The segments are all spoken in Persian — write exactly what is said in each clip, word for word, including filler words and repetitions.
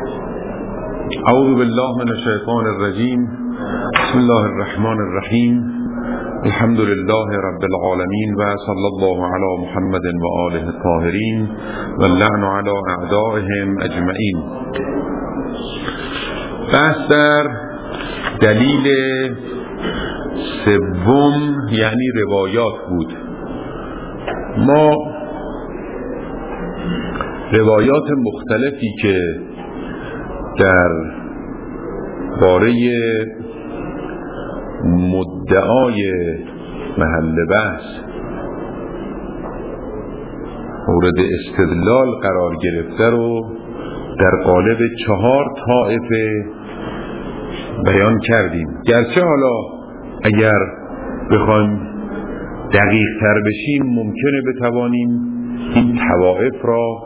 اعوذ بالله من الشیطان الرجیم. بسم الله الرحمن الرحیم. الحمد لله رب العالمین و صلی الله علی محمد و آله الطاهرین و اللعن علی اعدائهم اجمعین. بحث در دلیل سوم یعنی روایات بود. ما روایات مختلفی که در باره مدعای محل بحث مورد استدلال قرار گرفته رو در قالب چهار طائفه بیان کردیم. گرچه حالا اگر بخوایم دقیق تر بشیم ممکنه بتوانیم این طوائف را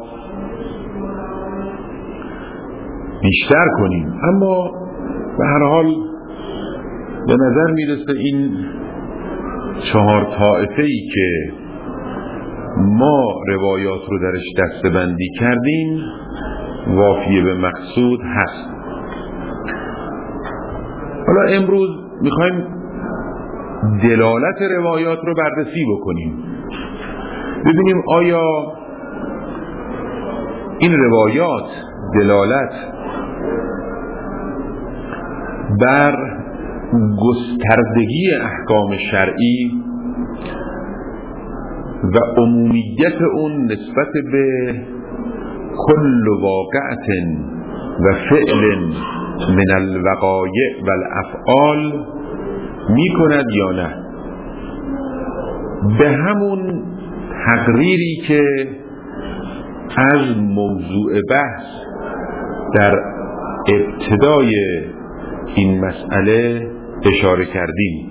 بیشتر کنیم، اما به هر حال به نظر میرسه این چهار طائفه‌ای که ما روایات رو درش دسته‌بندی کردیم وافیه به مقصود هست. حالا امروز میخوایم دلالت روایات رو بررسی بکنیم، ببینیم آیا این روایات دلالت بر گستردگی احکام شرعی و عمومیت اون نسبت به کل واقعت و فعل من الوقایع و الافعال می کند یا نه. به همون تقریری که از موضوع بحث در ابتدای این مسئله اشاره کردیم.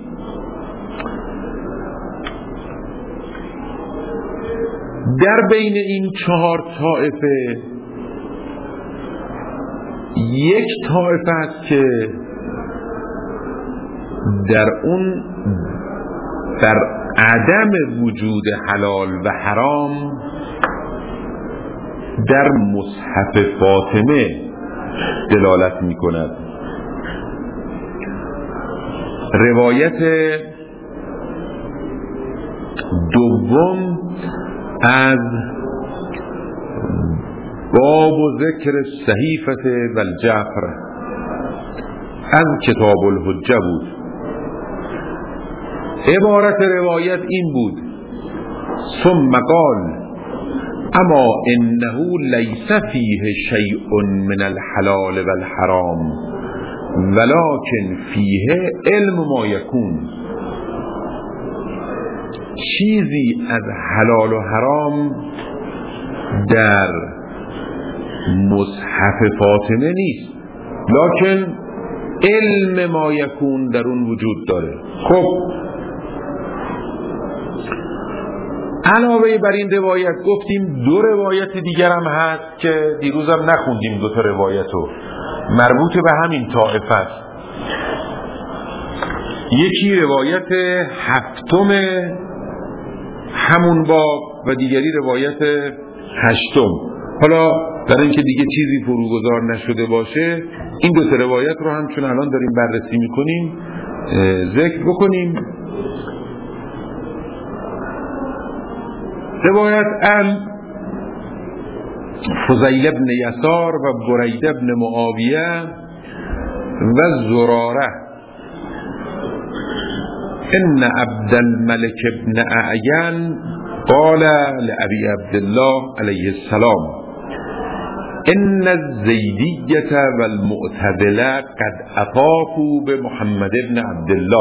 در بین این چهار طائفه یک طائفه است که در اون در عدم وجود حلال و حرام در مصحف فاطمه دلالت می کند. روایت دوم از باب ذکر صحیفه و الجعفر از کتاب الحجه بود. عبارت روایت این بود: ثم قال اما انه لیس فیه شیء من الحلال و الحرام ولكن فیه علم ما یکون. چیزی از حلال و حرام در مصحف فاطمه نیست، لکن علم ما یکون در اون وجود داره. خب علاوه بر این روایت گفتیم دو روایت دیگر هم هست که دیروزم نخوندیم، دو تا روایتو مربوط به همین طائفه است. یکی روایت هفتم همون باب و دیگری روایت هشتم. حالا در اینکه دیگه چیزی فروگذار نشده باشه این دو تا روایت رو هم چون الان داریم بررسی میکنیم ذکر بکنیم. روایت عن فضیل بن یسار و برید بن معاویه و زراره ان عبد الملك بن اعین قال لأبي عبد الله علیه السلام ان الزیدیة والمعتزلة قد اطافوا بمحمد بن عبد الله.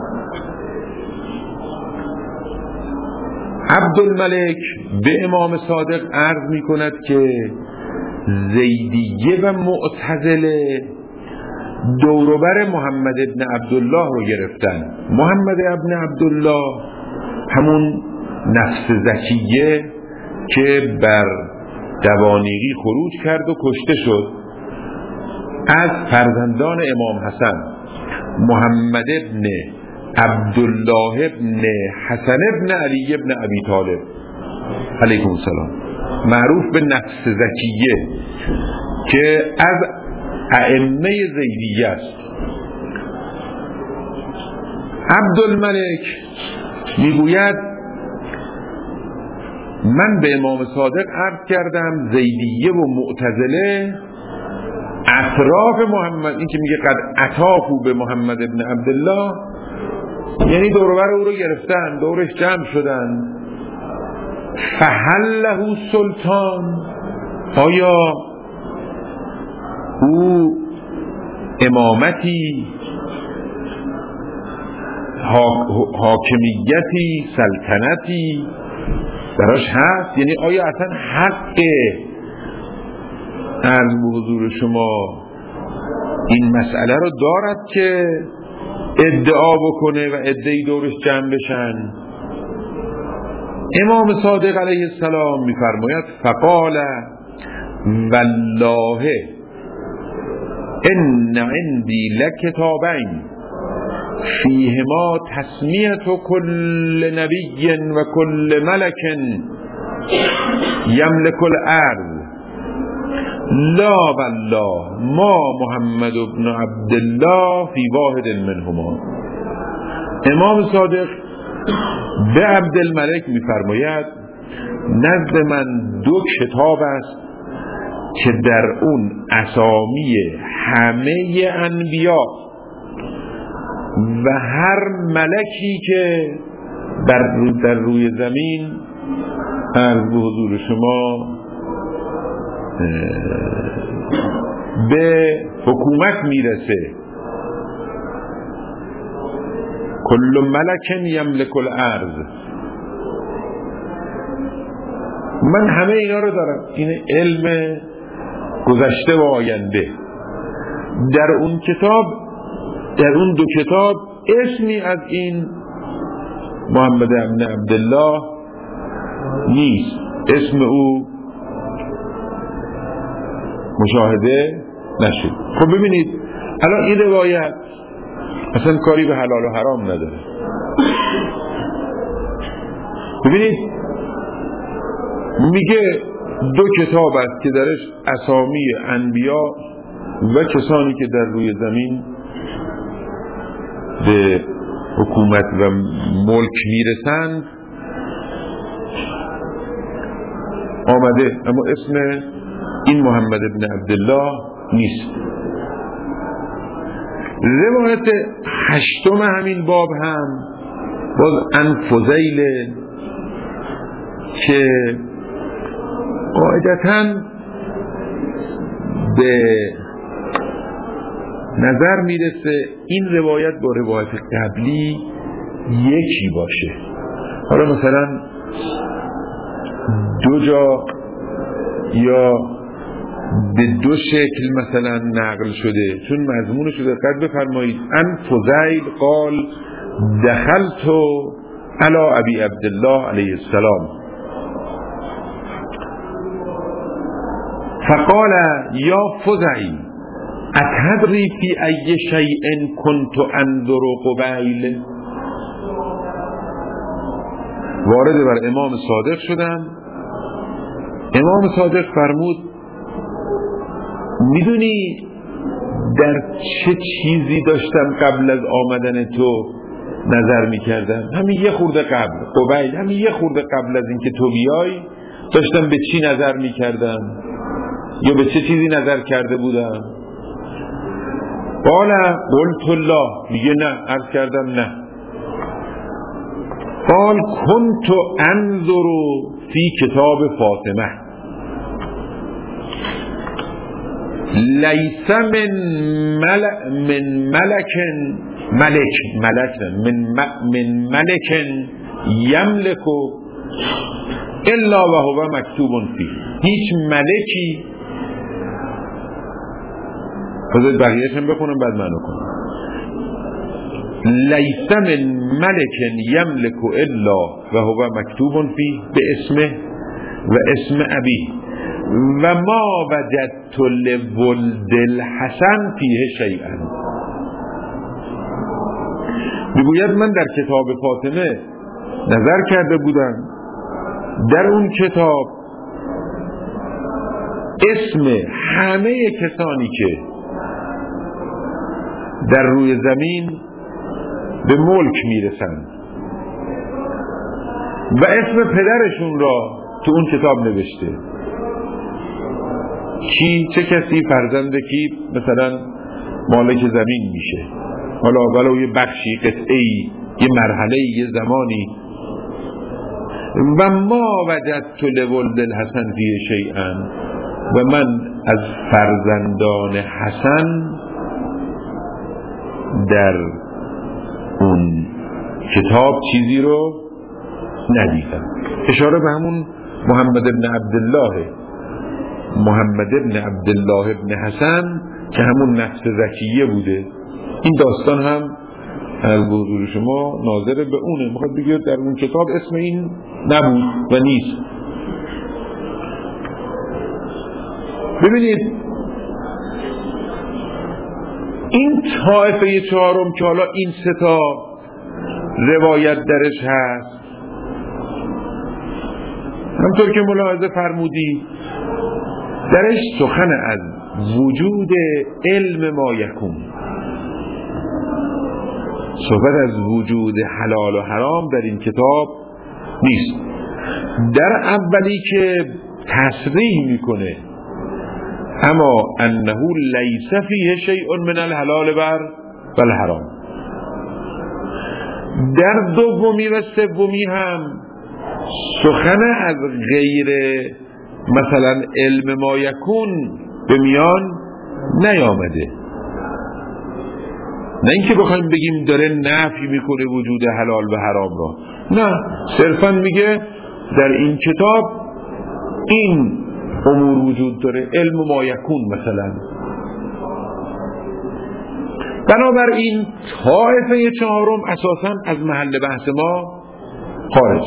عبدالملک به امام صادق عرض می کند که زیدیه و معتزله دوروبر محمد ابن عبدالله رو گرفتن. محمد ابن عبدالله همون نفس زکیه که بر دوانیقی خروج کرد و کشته شد، از فرزندان امام حسن. محمد ابن عبدالله ابن حسن ابن علی ابن ابی طالب علیکم السلام معروف به نفس زکیه که از ائمه زیدیه است. عبدالملک میگوید من به امام صادق عرض کردم زیدیه و معتزله اطراف محمد، این که میگه قد اتاکو به محمد ابن عبدالله، یعنی دوربر او رو گرفتن، دورش جمع شدن. فهل له سلطان، آیا او امامتی، حاکمیتی، سلطنتی براش هست؟ یعنی آیا اصلا حق عرض به حضور شما این مسئله رو دارد که ادعا بکنه و ادعای دورش جمع بشن؟ امام صادق علیه السلام میفرماید فقال والله ان عندي لکتابین فیهما تسمیت کل نبی و کل ملک یملک الارض لا والله ما محمد ابن عبدالله فی واحد منهما. امام صادق به عبدالملک میفرماید نزد من دو کتاب است که در اون اسامی همه انبیا و هر ملکی که در, رو در روی زمین عرض به حضور شما به حکومت میرسه. کل ملک یملک الارض، من همه اینا رو دارم. این علم گذشته و آینده. در اون کتاب، در اون دو کتاب اسمی از این محمد ابن عبدالله نیست، اسم او مشاهده نشد. خب ببینید الان این روایت اصلا کاری به حلال و حرام نداره. ببینید میگه دو کتاب است که درش اسامی انبیا و کسانی که در روی زمین به حکومت و ملک میرسند آمده، اما اسم این محمد ابن عبدالله نیست. روایت هشتم همین باب هم باز ان فضیل که قاعدتاً به نظر میرسه این روایت با روایت قبلی یکی باشه. حالا مثلا دو جا یا به دو شکل مثلا نقل شده، چون مضمون شده قد بفرمایید ان فضیل قال دخلت علی ابی عبدالله علیه السلام فقال یا فضیل اتدری فی ای شیء کنت انظر قبیل. وارد بر امام صادق شدم، امام صادق فرمود میدونی در چه چیزی داشتم قبل از آمدن تو نظر میکردم؟ همین یه خورده قبل، قبیل همین یه خورده قبل از اینکه تو بیای داشتم به چی نظر میکردم یا به چه چیزی نظر کرده بودم؟ قال قلت الله، میگه نه، عرض کردم نه. قال كنت انظر فی کتاب فاطمه لیس من ملک من ملک ملک ملک من من ملک یملک الا و هو مکتوب فی. هیچ ملکی، بذارید بقیه‌اش هم بخونم بعد منو کنم. لیس من ملک یملک الا و هو مکتوب فی به اسمه و اسم ابی و ما وجدت لولد الحسن فیه شیئا. میگوید من در کتاب فاطمه نظر کرده بودم، در اون کتاب اسم همه کسانی که در روی زمین به ملک میرسند و اسم پدرشون را تو اون کتاب نوشته. کی چه کسی فرزند کی مثلا مالک زمین میشه، حالا ولو یه بخشی، قطعه‌ای، یه مرحله، یه زمانی. و ما وجدت لولد الحسن فیه شیئا، و من از فرزندان حسن در اون کتاب چیزی رو ندیدم. اشاره به همون محمد ابن عبدالله محمد ابن عبدالله ابن حسن که همون نفس زکیه بوده. این داستان هم از حضور شما ناظر به اونه. میخواد بگید در اون کتاب اسم این نبود و نیست. ببینید این طایفه چهارم که حالا این سه تا روایت درش هست، همطور که ملاحظه فرمودی درش سخن از وجود علم ما یکون، صحبت از وجود حلال و حرام در این کتاب نیست. در اولی که تصریح میکنه اما انه لیس فیه شیء من الحلال بر والحرام، در دومی و سومی هم سخن از غیر مثلا علم ما یکون به میان نیامده. نه اینکه بخوایم بگیم داره نفی میکنه وجود حلال و حرام را، نه، صرفا میگه در این کتاب این امور وجود داره، علم ما یکون مثلا. بنابراین طایفه چهارم اساسا از محل بحث ما خارج.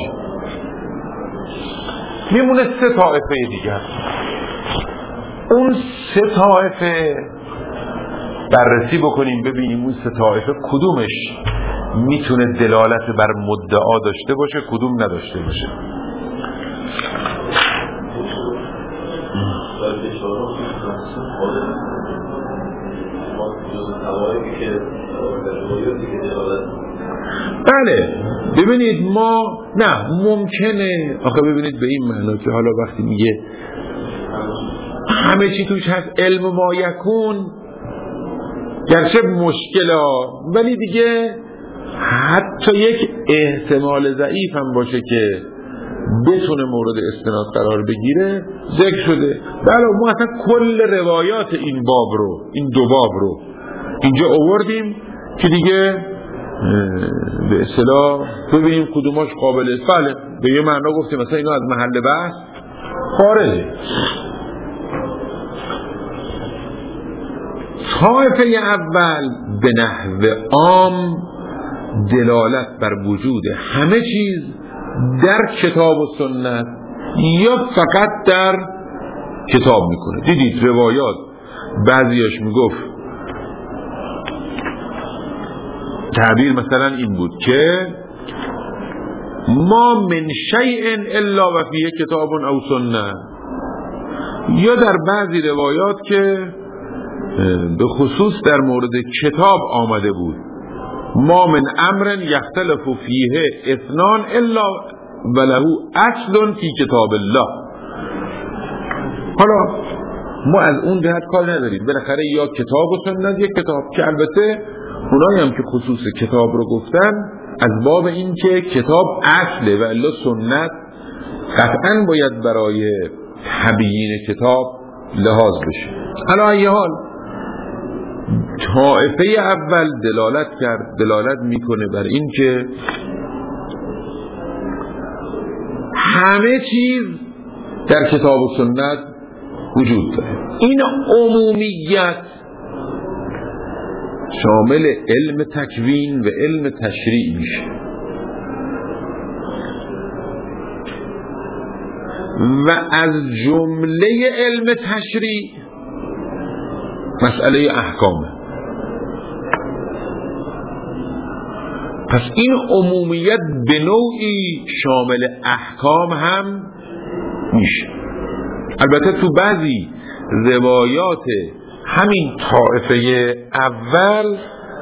میمونه سه طایفه دیگر. اون سه طایفه بررسی بکنیم ببینیم اون سه طایفه کدومش میتونه دلالت بر مدعا داشته باشه، کدوم نداشته باشه. بله ببینید ما نه ممکنه آخه ببینید به این معنا که حالا وقتی میگه همه چی توش هست علم ما یکون، گرچه مشکله ولی دیگه حتی یک احتمال ضعیف هم باشه که بتونه مورد استناد قرار بگیره ذکر شده. بله ما اصلا کل روایات این باب رو، این دو باب رو اینجا آوردیم که دیگه به اصطلاح ببینیم کدوماش قابل است. بله به یه معنا گفتیم مثلا اینو از محل بحث خارجه. طایفه اول به نحو عام دلالت بر وجود همه چیز در کتاب و سنت یا فقط در کتاب میکنه. دیدید روایات بعضیاش میگفت تعبیر مثلا این بود که ما من شیء الا و فیه کتاب او سنت، یا در بعضی روایات که به خصوص در مورد کتاب آمده بود ما من امر یختلف فیه اثنان الا وله اصل فی کتاب الله. حالا ما از اون جهت کار نداریم، بالاخره یا کتاب و سنت یا کتاب، که البته اونایی هم که خصوص کتاب رو گفتن از باب این که کتاب اصله و الا سنت قطعا باید برای تبیین کتاب لحاظ بشه. حالا ای حال طائفه اول دلالت کرد دلالت میکنه بر این که همه چیز در کتاب و سنت وجود داره. این عمومیت شامل علم تکوین و علم تشریع میشه و از جمله علم تشریع مسئله احکامه. پس این عمومیت به نوعی شامل احکام هم میشه. البته تو بعضی روایات همین طائفه اول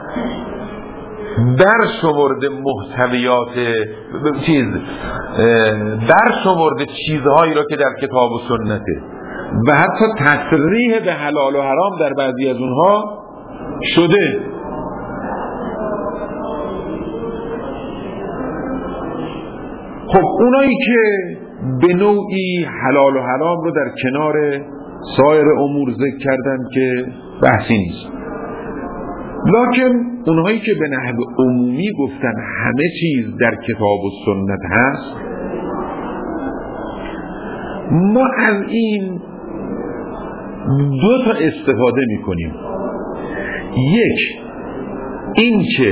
در شمرده محتویات چیز در شمرده چیزهایی را که در کتاب و سنته و حتی تصریح به حلال و حرام در بعضی از اونها شده. خب اونایی که به نوعی حلال و حرام رو در کنار سایر امور ذکر کردن که بحثی نیست، لکن اونهایی که به نحو عمومی گفتن همه چیز در کتاب و سنت هست، ما از این دو تا استفاده میکنیم. یک، این که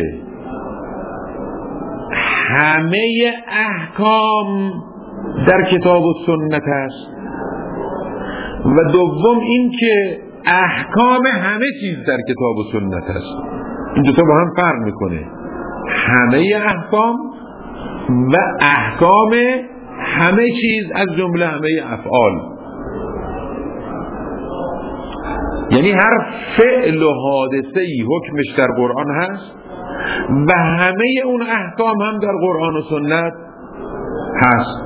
همه احکام در کتاب و سنت است و دوم این که احکام همه چیز در کتاب و سنت است. این دو تا با هم فرق میکنه، همه احکام و احکام همه چیز از جمله همه افعال. یعنی هر فعل و حادثه‌ای حکمش در قرآن هست و همه اون احکام هم در قرآن و سنت هست.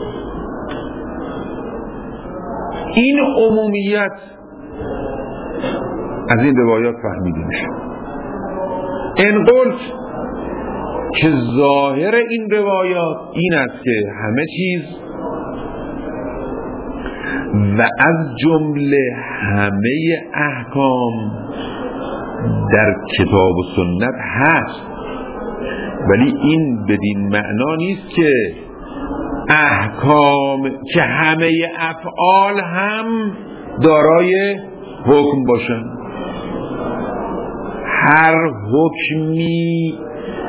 این عمومیت از این روایات فهمیده میشه. این قلت که ظاهر این روایات این است که همه چیز و از جمله همه احکام در کتاب و سنت هست، ولی این بدین معنا نیست که احکام که همه افعال هم دارای حکم باشن. هر حکمی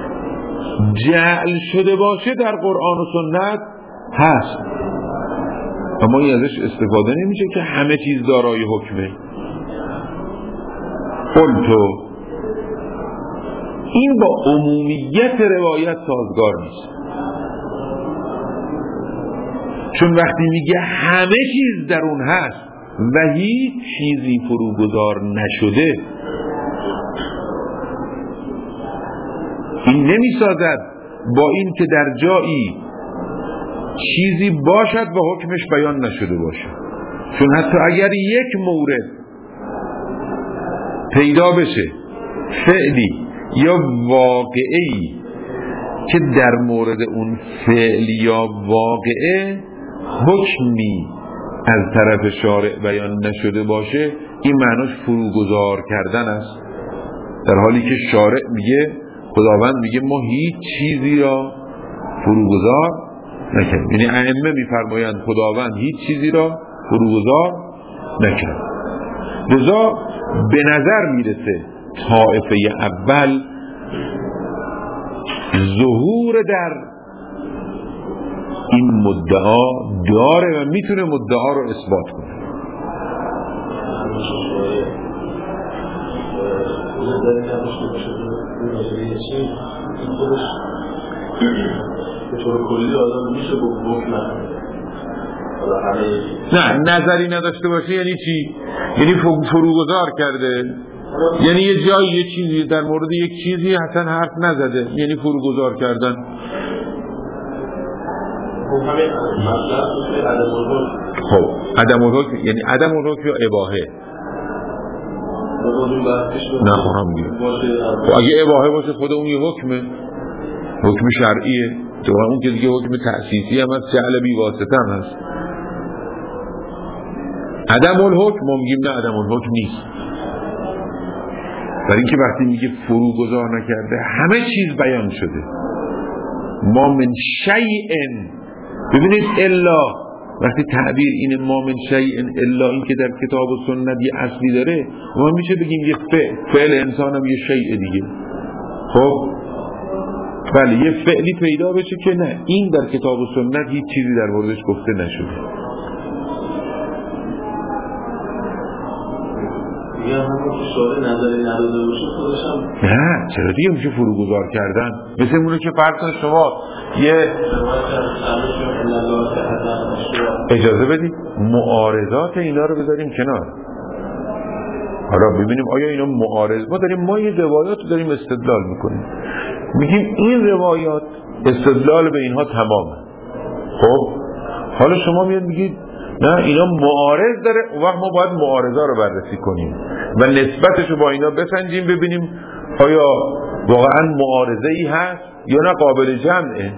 جعل شده باشه در قرآن و سنت هست، اما این ازش استفاده نمیشه که همه چیز دارای حکمه. قلتو این با عمومیت روایت سازگار نیست، چون وقتی میگه همه چیز در اون هست و هیچ چیزی فروگذار نشده، این نمیسازد با این که در جایی چیزی باشد و حکمش بیان نشده باشد. چون حتی اگر یک مورد پیدا بشه، فعلی یا واقعی که در مورد اون فعل یا واقعه حکمی از طرف شارع بیان نشده باشه، این معناش فروگذار کردن است، در حالی که شارع میگه، خداوند میگه ما هیچ چیزی را فروگذار نکرد. یعنی ائمه میفرمایند خداوند هیچ چیزی را فروگذار نکرد. لذا به نظر میرسه طائفه اول ظهور در این مدعا داره و میتونه مدعا رو اثبات کنه. نه، نظری نداشته باشه یعنی چی؟ یعنی فروگذار کرده، یعنی یه جایی یه چیزی در مورد یک چیزی حسن حرف نزده، یعنی فروگذار کردن. خب عدم الحکم یعنی عدم الحکم یا اباحه؟ نه خواهم گیر. اگه اباحه باشه خود اون یه حکمه، حکم شرعیه، تو اون که دیگه حکم تأسیسی هم هست، جعل بی واسطه هم هست. عدم الحکم ما میگیم نه، عدم الحکم نیست، برای اینکه وقتی میگه فروگذار نکرده همه چیز بیان شده. ما من شیء، ببینید الا وقتی تعبیر این ما من شیء الا این که در کتاب و سنت یه اصلی داره، ما میشه بگیم یه فعل فعل انسان هم یه شیء دیگه. خب بله یه فعلی پیدا بشه که نه، این در کتاب و سنت هیچ چیزی در موردش گفته نشده. یا همون که شاره نظری نداده باشه خودشم نه، چرا دیگه میشه فروگذار کردن؟ مثل اونه که فرض کن شما یه اجازه بدید معارضات اینا رو بذاریم کنار. حالا ببینیم آیا اینا معارض، ما داریم ما این روایات رو داریم استدلال میکنیم، میگیم این روایات استدلال به اینها تمامه. خب حالا شما میاد میگید نه اینا معارض داره، اون وقت ما باید معارضه رو بررسی کنیم و نسبتش رو با اینا بسنجیم ببینیم آیا واقعا معارضه ای هست یا نه قابل جمعه.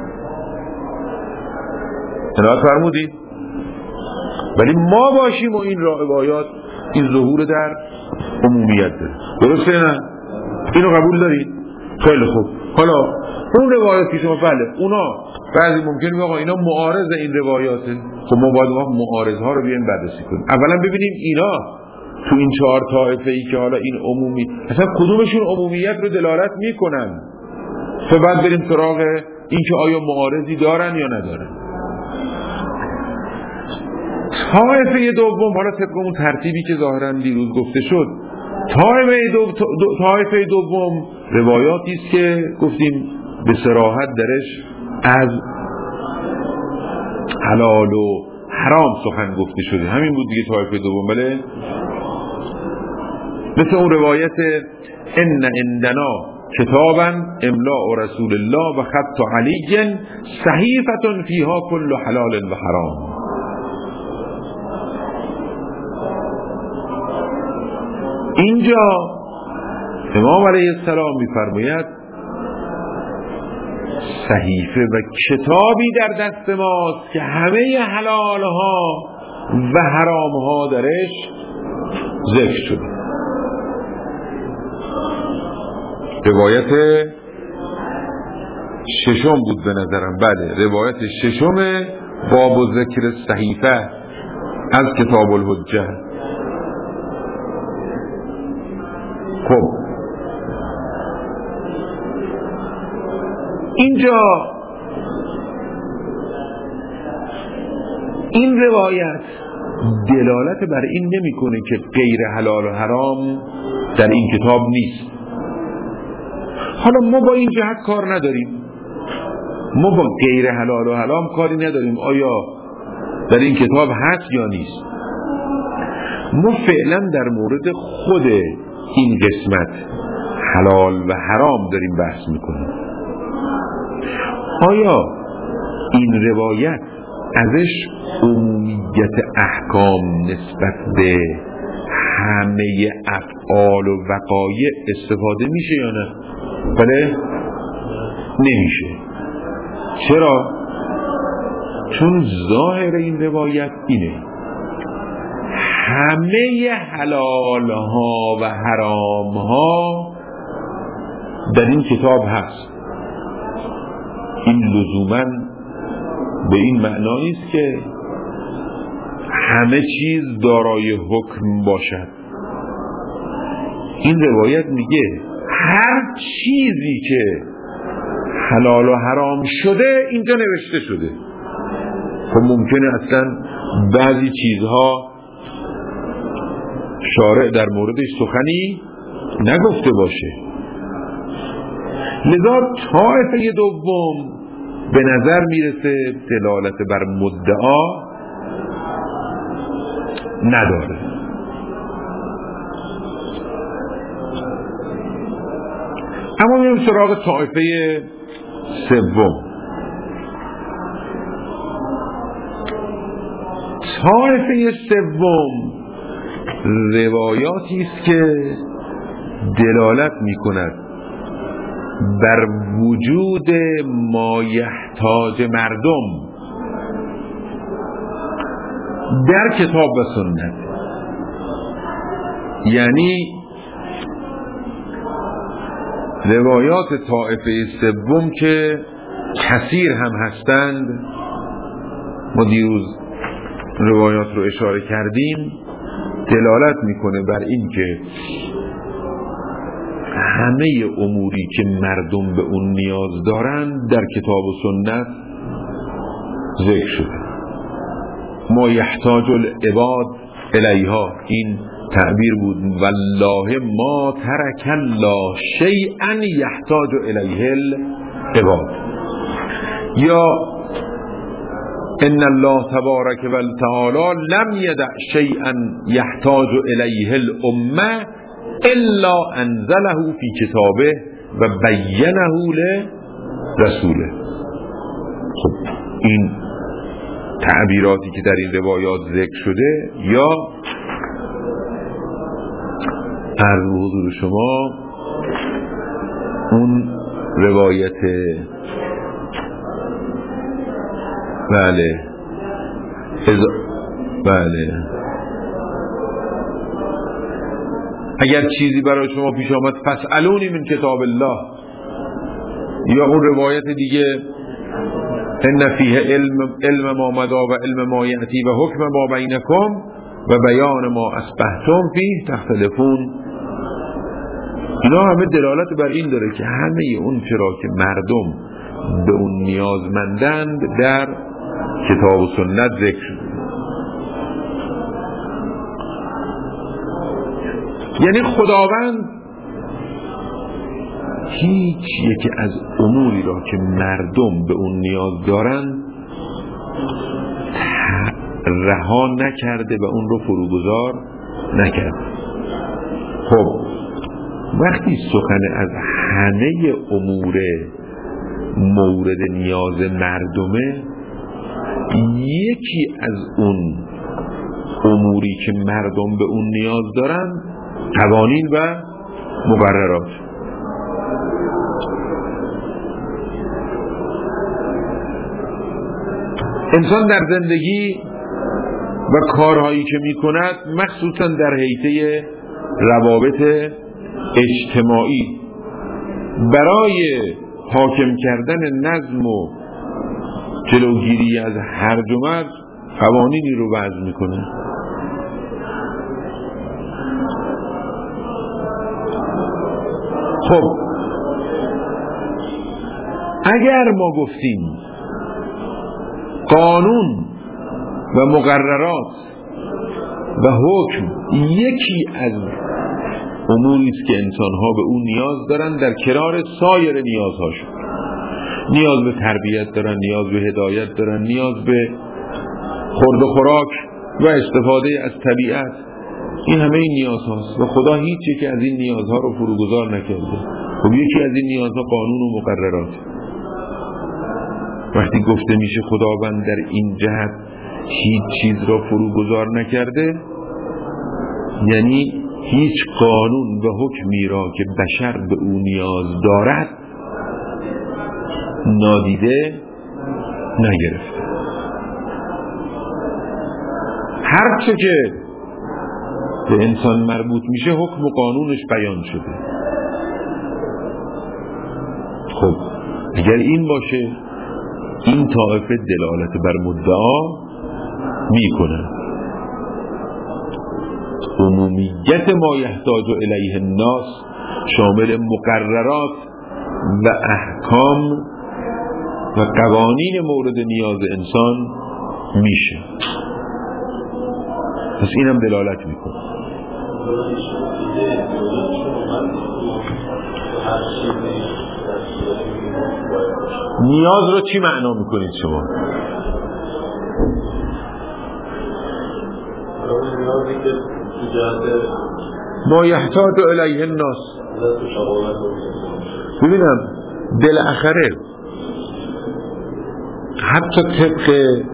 عنایت فرمودید؟ ولی ما باشیم و این روایات این ظهور در عمومیت داره. درسته نه؟ اینو قبول دارید؟ خیلی خوب. حالا اون روایات که شما بله اونا بعضی ممکنه بگه آقا اینا معارض این روایاته، خب ما باید وقت معارض ها رو بیایم بررسی کنیم. اولا ببینیم اینا تو این چهار طایفه ای که حالا این عمومی اصلا کدومشون عمومیت رو دلالت میکنن، تا بعد بریم سراغ این که آیا معارضی دارن یا ندارن. طایفه دوم، حالا طبق اون ترتیبی که ظاهرا دیروز گفته شد، طایفه دوم طایفه دوم روایاتی است که گفتیم به صراحت درش از حلال و حرام سخن گفته شده، همین بود دیگه طایفه دوم. بله مثل اون روایت ان عندنا کتابا املاء رسول الله و خط علی صحیفه فیها کل حلال و حرام. اینجا امام علیه السلام میفرماید صحیفه و کتابی در دست ماست که همه حلال ها و حرام ها درش ذکر شده. روایت ششم بود به نظرم، بله روایت ششم باب ذکر صحیفه از کتاب الحجه. خب اینجا این روایت دلالت بر این نمیکنه که غیر حلال و حرام در این کتاب نیست. حالا ما با این جهت کار نداریم، ما با غیر حلال و حرام کاری نداریم آیا در این کتاب هست یا نیست. ما فعلا در مورد خود این قسمت حلال و حرام داریم بحث میکنیم. آیا این روایت ازش عمومیت احکام نسبت به همه افعال و وقایع استفاده میشه یا نه؟ بله؟ نمیشه. چرا؟ چون ظاهر این روایت اینه همه حلال ها و حرام ها در این کتاب هست. این لزوماً به این معنا نیست که همه چیز دارای حکم باشد. این روایت میگه هر چیزی که حلال و حرام شده اینجا نوشته شده. خب ممکنه اصلا بعضی چیزها شارع در موردش سخنی نگفته باشه. لذا طایفه دوم به نظر میرسه دلالت بر مدعا نداره. اما میریم سراغ طایفه سوم. طایفه سوم روایاتی است که دلالت میکند بر وجود ما یحتاج مردم در کتاب و سنت. یعنی روایات طایفه سوم که کثیر هم هستند، ما دیروز روایات رو اشاره کردیم، دلالت میکنه بر این که همه اموری که مردم به اون نیاز دارند در کتاب و سنت ذکر شده. ما یحتاج العباد الیها، این تعبیر بود والله ما ترک الله شیئا یحتاج الیه العباد. یا ان الله تبارک و تعالی لم یدع شیئا یحتاج الیه الامه الا انزله فی کتابه و بینه لرسوله. خب این تعبیراتی که در این روایات ذکر شده، یا عرض به حضور شما اون روایت بله از... بله اگر چیزی برای شما پیش آمد فاسألونی من کتاب الله، یا اون روایت دیگه ان فیه علم علم ما مدا و علم ما یأتی و حکم ما بینکم و بیان ما اصبحتم فیه تختلفون. اینا همه دلالت بر این داره که همه اون چرا که مردم به اون نیازمندند در کتاب و سنت ذکر شده. یعنی خداوند هیچ یکی از اموری را که مردم به اون نیاز دارند رها نکرده و اون رو فروگذار نکرده. خب وقتی سخن از همه امور مورد نیاز مردمه، یکی از اون اموری که مردم به اون نیاز دارن قوانین و مقررات. انسان در زندگی و کارهایی که می کند، مخصوصا در حیطه روابط اجتماعی، برای حاکم کردن نظم و جلوگیری از هرج و مرج قوانینی رو وضع میکنه. خب اگر ما گفتیم قانون و مقررات و حکم یکی از اموری است که انسان‌ها به اون نیاز دارن در کنار سایر نیازهاشون، نیاز به تربیت دارن، نیاز به هدایت دارن، نیاز به خورد و خوراک و استفاده از طبیعت، این همه این نیاز هاست و خدا هیچ یکی از این نیازها رو فروگذار نکرده. خب یکی از این نیازها قانون و مقررات. وقتی گفته میشه خداوند در این جهت هیچ چیز را فروگذار نکرده، یعنی هیچ قانون و حکمی را که بشر به او نیاز دارد نادیده نگرفته. هر چه که به انسان مربوط میشه حکم و قانونش بیان شده. خب اگر این باشه، این طائفه دلالت بر مدعا میکنه عمومیت ما یحتاج الیه الناس شامل مقررات و احکام و قوانین مورد نیاز انسان میشه. پس اینم دلالت میکنه. نیاز رو چی معنا میکنید شما؟ ما یحتاج الیه الناس. ببینم بالاخره حتی طبق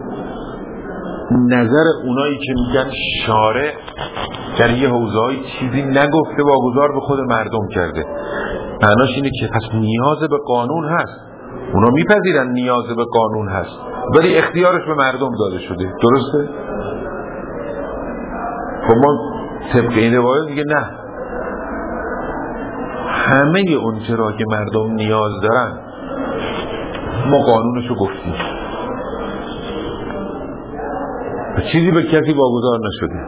نظر اونایی که میگن شارع در یه حوزه‌ای چیزی نگفته واگذار به خود مردم کرده، معناش اینه که پس نیاز به قانون هست. اونا میپذیرن نیاز به قانون هست ولی اختیارش به مردم داده شده. درسته؟ خب ما طبق این روایت دیگه نه، همه اون چرا که مردم نیاز دارن ما قانونشو گفتیم، چیزی به کسی واگذار نشده.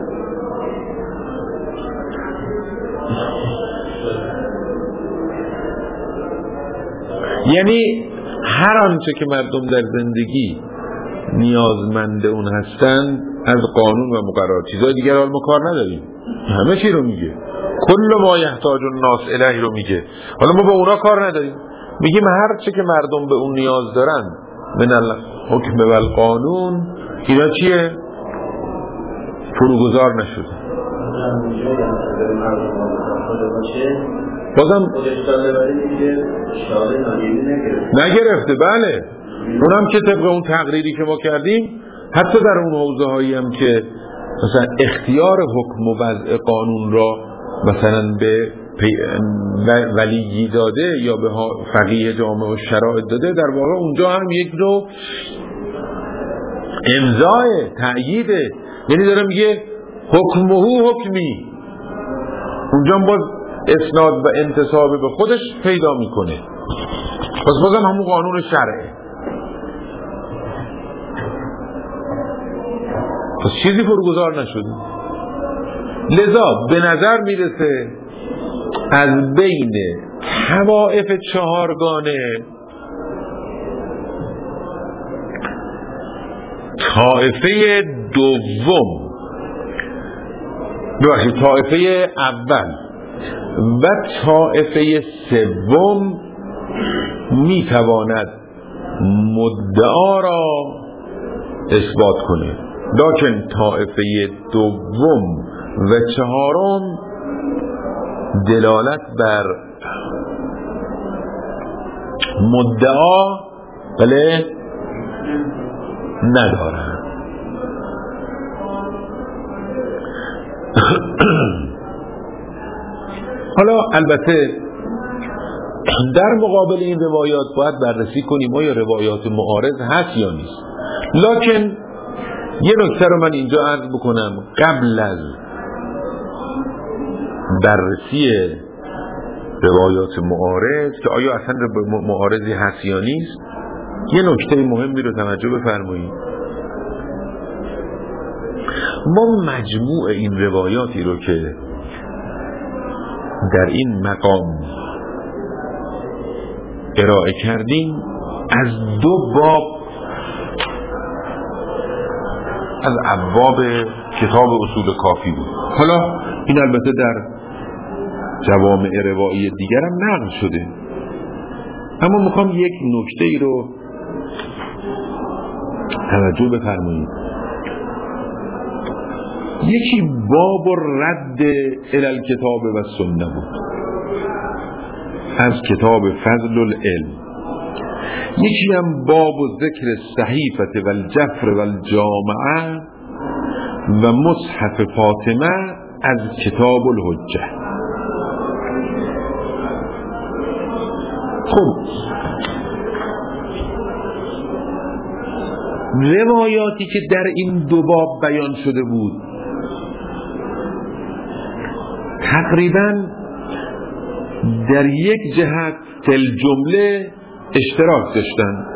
یعنی هر آنچه که مردم در زندگی نیازمند اون هستند از قانون و مقررات، چیزای دیگر حال ما کار نداریم، همه چی رو میگه. کل ما یحتاج الناس الیه رو میگه، حالا ما با اونا کار نداریم، میگیم هر چه که مردم به اون نیاز دارن من الله حکم و القانون اینا چیه؟ فروگذار نشده. بازم نگرفته. بله اونم که طبق اون تقریری که ما کردیم حتی در اون حوزه هایی هم که مثلا اختیار حکم و وضع قانون را مثلا به ولیی داده یا به فقیه جامع و شرایط داده، در واقع اونجا هم یک نوع امضای تأییده، یعنی داره میگه حکمه حکمی، اونجا باز اسناد و انتساب به خودش پیدا میکنه. پس بازم همون قانون شرعه. پس چیزی فروگذار نشده. لذا به نظر میرسه از بین طوائف چهارگانه طائفه دوم ببخشید طائفه اول و طائفه سوم میتواند مدعا را اثبات کنه، لکن طائفه دوم و چهارم دلالت بر مدعا بله ندارن. حالا البته در مقابل این روایات باید بررسی کنیم آیا روایات معارض هست یا نیست. لکن یه نکته رو من اینجا عرض بکنم قبل از بررسی روایات معارض که آیا اصلا معارضی هست یا نیست، یه نکته مهمی رو توجه بفرمایید. ما مجموع این روایاتی رو که در این مقام ارائه کردیم از دو باب از ابواب کتاب اصول کافی بود. حالا این البته در جوامع روایی دیگر هم نقل شده، اما میخوام یک نکته ای رو توجه بفرمایید. یکی باب رد الی الکتاب و سنت بود از کتاب فضل العلم، یکی هم باب ذکر صحیفه و الجفر و الجامعه و مصحف فاطمه از کتاب الحجه. خب روایاتی که در این دو باب بیان شده بود تقریبا در یک جهت تل جمله اشتراک داشتن.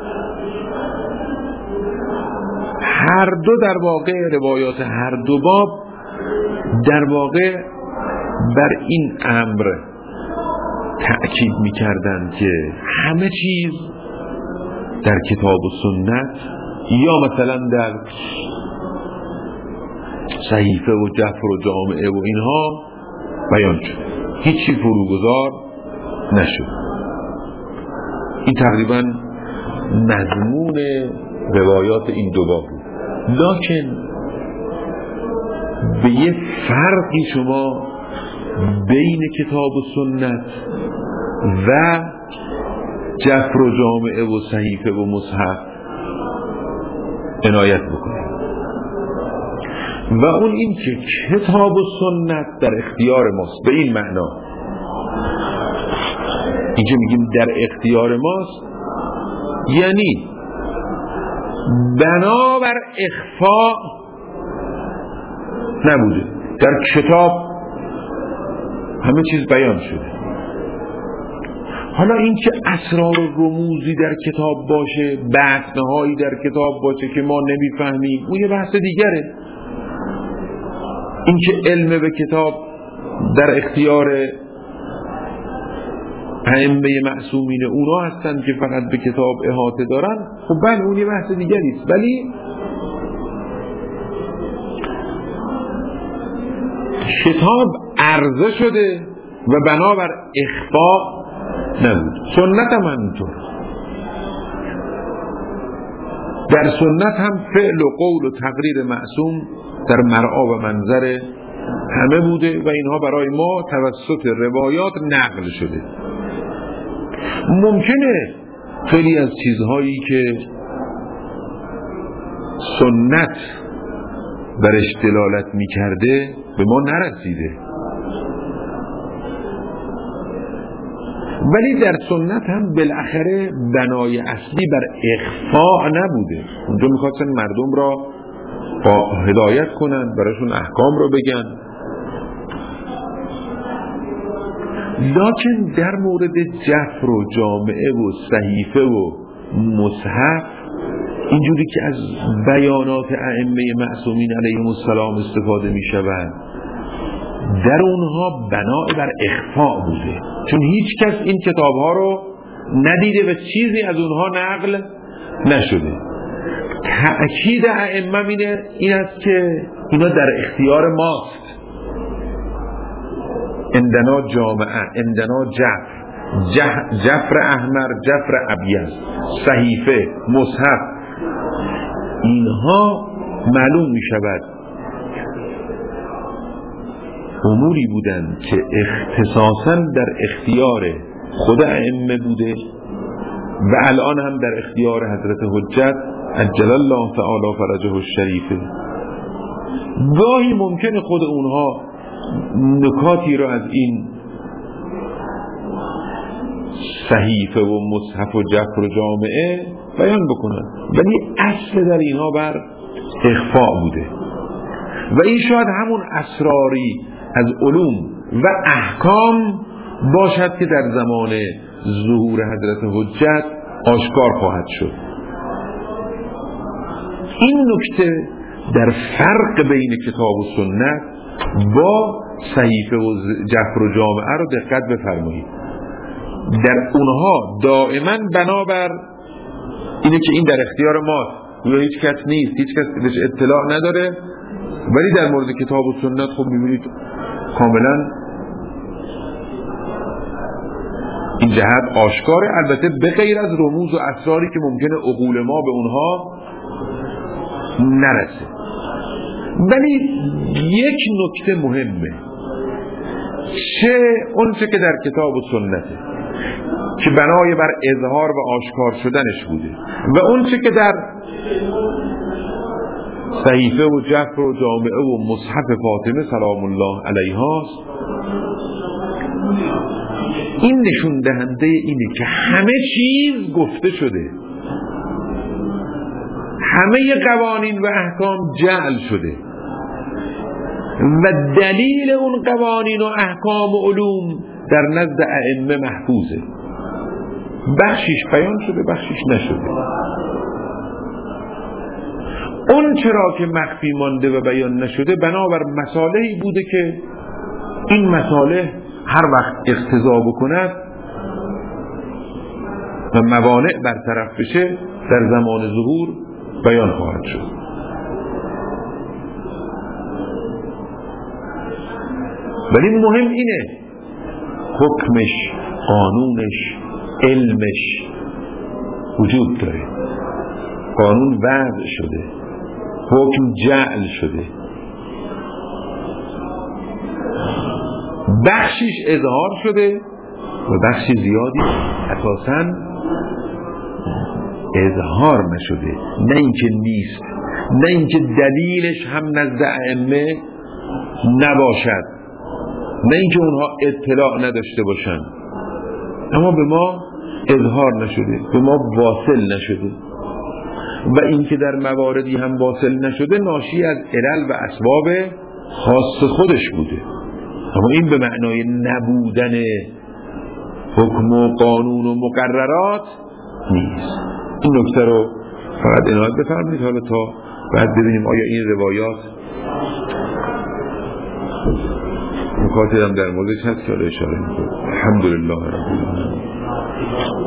هر دو در واقع روایات هر دو باب در واقع بر این امر تأکید می‌کردند که همه چیز در کتاب و سنت یا مثلا در صحیفه و جفر و جامعه و اینها بیان شد، هیچی فروگذار نشد. این تقریبا مضمون روایات این دو باب بود. لکن به یه فرقی شما بین کتاب و سنت و جفر و جامعه و صحیفه و مصحف عنایت بکنید و اون این که کتاب و سنت در اختیار ماست. به این معنا اینجا میگیم در اختیار ماست یعنی بنابر اخفاء نبوده، در کتاب همه چیز بیان شده. حالا این که اسرار و رموزی در کتاب باشه، بطنهایی در کتاب باشه که ما نمیفهمیم، اون یه بحث دیگره. این که علم به کتاب در اختیار ائمه معصومین اونا هستن که فقط به کتاب احاطه دارن، خب بله اون یه بحث دیگری است. ولی کتاب عرضه شده و بنابر اخفاء نبود. سنت هم همینطور. در سنت هم فعل و قول و تقریر معصوم در مرعا و منظر همه بوده و اینها برای ما توسط روایات نقل شده. ممکنه خیلی از چیزهایی که سنت برش دلالت می کرده به ما نرسیده، ولی در سنت هم بالاخره بنای اصلی بر اخفاء نبوده. اونجا میخواستن مردم را با هدایت کنن، براشون احکام رو بگن. لکن در مورد جفر و جامعه و صحیفه و مصحف، اینجوری که از بیانات ائمه معصومین علیهم السلام استفاده می شود، در اونها بنا بر اخفاء بوده، چون هیچ کس این کتاب ها رو ندیده و چیزی از اونها نقل نشده. تأکید ائمه اینه این است که اینا در اختیار ماست. عندنا جامعه، عندنا جفر، جف جفر احمر، جفر ابیض، صحیفه، مصحف، اینها معلوم می شود اموری بودن که اختصاصاً در اختیار خود ائمه بوده و الان هم در اختیار حضرت حجت عجل الله تعالی فرجه الشریفه. گاهی ممکنه خود اونها نکاتی را از این صحیفه و مصحف و جفر و جامعه بیان بکنن، ولی اصل در اینها بر اخفاء بوده و این شاید همون اسراری از علوم و احکام باشد که در زمان ظهور حضرت حجت آشکار خواهد شد. این نکته در فرق بین کتاب و سنت با صحیفه و جفر و جامعه رو دقت بفرمایید. در اونها دائما بنابر اینه که این در اختیار ماست و هیچ کس نیست، هیچ کس بهش اطلاع نداره، ولی در مورد کتاب و سنت خب میبینید کاملا این جهت آشکاره، البته به غیر از رموز و اسراری که ممکنه عقول ما به اونها نرسه. ولی یک نکته مهمه، چه اون چه که در کتاب و سنته که بنای بر اظهار و آشکار شدنش بوده و اون چه که در صحیفه و جفر و جامعه و مصحف فاطمه سلام الله علیها است، این نشون دهنده اینه که همه چیز گفته شده، همه قوانین و احکام جعل شده و دلیل اون قوانین و احکام و علوم در نزد ائمه محفوظه، بخشیش بیان شده بخشیش نشده. اون چرا که مخفی مانده و بیان نشده بنابر مصالحی بوده که این مصالح هر وقت اقتضا بکند و موانع برطرف بشه در زمان ظهور بیان خواهد شد. ولی مهم اینه حکمش، قانونش، علمش وجود داره، قانون وضع شده، حکم جعل شده، بخشیش اظهار شده و بخشی زیادی اساساً اظهار نشده، نه اینکه نیست، نه اینکه دلیلش هم نزد ائمه نباشد، نه اینکه اونها اطلاع نداشته باشن، اما به ما اظهار نشده، به ما واصل نشده و اینکه در مواردی هم واصل نشده ناشی از علل و اسباب خاص خودش بوده، اما این به معنای نبودن حکم و قانون و مقررات نیست. این نکته رو فقط عنایت بفرمایید حالا تا بعد ببینیم آیا این روایات نکاتی هم در موردش هست که اشاره می‌کنه. الحمدلله رب العالمین.